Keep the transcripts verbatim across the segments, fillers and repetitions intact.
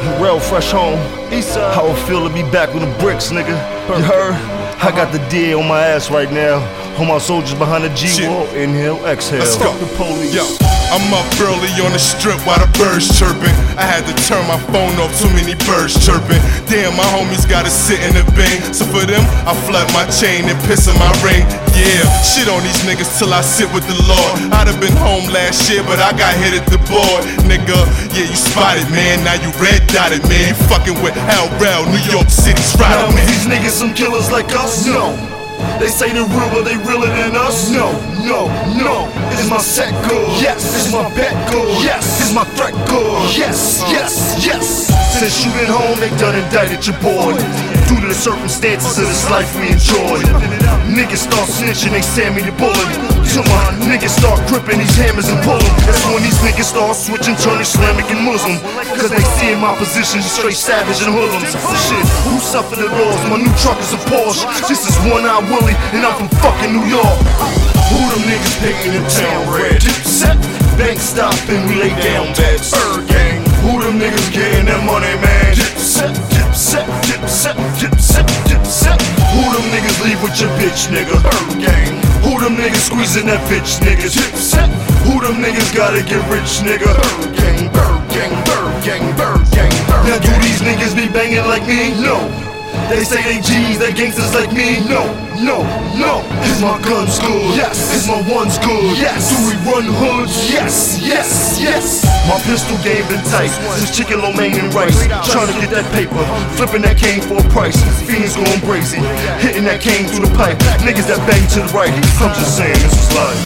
Real fresh home. How it feel to be back with the bricks, nigga. You heard? I got the D A on my ass right now. All my soldiers behind the G-wall. Inhale, exhale. Let's go. Fuck the police. Yo, I'm up early on the strip while the birds chirping. I had to turn my phone off, too many birds chirping. Damn, my homies gotta sit in the bang. So for them, I flood my chain and piss in my ring. Yeah, shit on these niggas till I sit with the Lord. I'd have been home last year, but I got hit at the board. Nigga, yeah, you spotted, man. Now you red dotted, man. You fucking with Hell Rel, New York City's right Now, on is these niggas some killers like us? No. They say they're real, but they realer than us? No, no, no. Is my set good? Yes. Is my bet good? Yes. Is my threat good? Yes, yes, yes. Since you been home, they done indicted your boy. Due to the circumstances of this life we enjoy. Niggas start snitching, they send me the bullet. Till my niggas start gripping these hammers and pulling. That's when these niggas start switching, turn Islamic and Muslim. Cause they see in my position straight savage and hoodlums. Shit, who suffered the laws? My new truck is a Porsche. This is One Eye Willie, and I'm from fucking New York. Who them niggas painting the town red? Dipset, bank stop and we lay down beds. Bird gang. Who them niggas getting that money, man? Dipset, dipset, dipset, dipset, dipset. Who them niggas leave with your bitch, nigga? Bird gang. Who them niggas squeezing that bitch, nigga? Dipset. Who them niggas gotta get rich, nigga? Bird gang, bird gang, bird gang, bird gang, bird gang. Now do these niggas be banging like me? No. They say they G's, they gangsters like me. No, no, no. Is my guns good? Yes. Is my ones good? Yes. Do we run hoods? Yes, yes, yes. My pistol game been tight since chicken lo mein and rice. Trying to get that paper, flipping that cane for a price. Fiends going crazy, hitting that cane through the pipe. Niggas that bang to the right. I'm just saying this is life.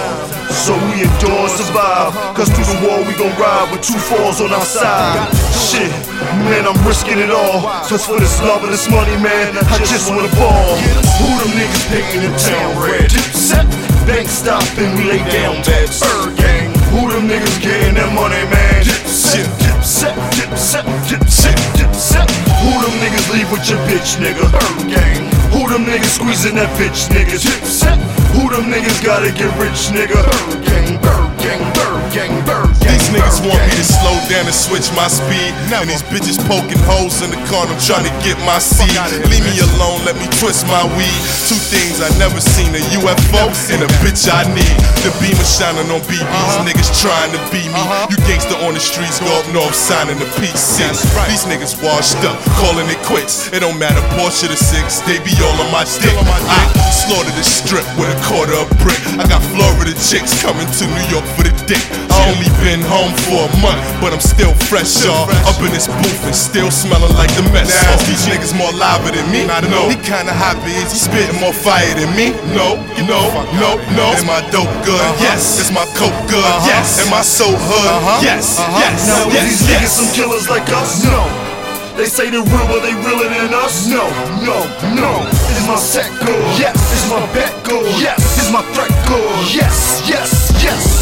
So we endure and survive. Cause through the war we gon' ride with two fours on our side. Shit, man, I'm risking it all. Just for this love and this money, man, I just wanna ball. Who them niggas painting the town red? Dipset, bank stop and we lay down beds. Bird gang. Who them niggas getting that money, man? Dipset, dipset, dipset, dipset, dipset. Who them niggas leave with your bitch, nigga? Bird gang. Who them niggas squeezing that bitch, nigga? Dipset. Who them niggas gotta get rich, nigga? Bird gang, bird gang, bird gang, bird gang. These niggas want me to slow down and switch my speed. And these bitches poking holes in the car, I'm trying to get my seed. Leave me alone, let me twist my weed. Two things I never seen, a U F O and a bitch I need. The beamer shining on B Bs, niggas trying to be me. You gangster on the streets, go up north signing the P C. These niggas washed up, calling it quits. It don't matter, Porsche the six, they be all on my dick. I slaughtered the strip with a quarter of brick. I got Florida chicks coming to New York for the dick. I only been home for a month, but I'm still fresh, y'all. Up in this booth and still smelling like the mess. Now, these niggas more liver than me. I know he kinda happy, is he spitting more fire than me? No, no, no, no. Is my dope good? Yes. Is my coke good? Yes. Am I so hood? Yes, yes, Now is yes, these niggas yes. some killers like us? No. They say they're real, but they realer than us? No, no, no. Is my set good? Yes. Is my bet good? Yes. Is my threat good? Yes, yes, yes.